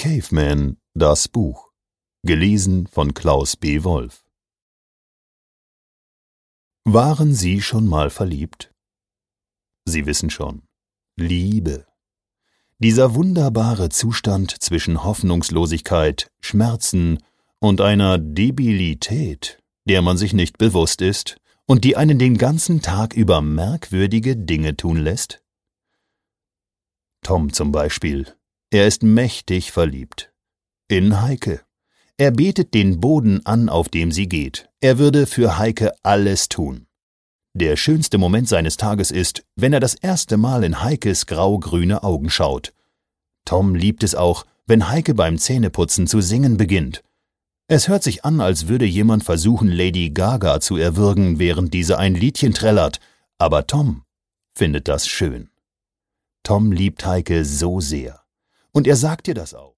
Caveman, das Buch. Gelesen von Klaus B. Wolf. Waren Sie schon mal verliebt? Sie wissen schon. Liebe. Dieser wunderbare Zustand zwischen Hoffnungslosigkeit, Schmerzen und einer Debilität, der man sich nicht bewusst ist und die einen den ganzen Tag über merkwürdige Dinge tun lässt? Tom zum Beispiel. Er ist mächtig verliebt. In Heike. Er betet den Boden an, auf dem sie geht. Er würde für Heike alles tun. Der schönste Moment seines Tages ist, wenn er das erste Mal in Heikes grau-grüne Augen schaut. Tom liebt es auch, wenn Heike beim Zähneputzen zu singen beginnt. Es hört sich an, als würde jemand versuchen, Lady Gaga zu erwürgen, während diese ein Liedchen trällert, aber Tom findet das schön. Tom liebt Heike so sehr. Und er sagt ihr das auch.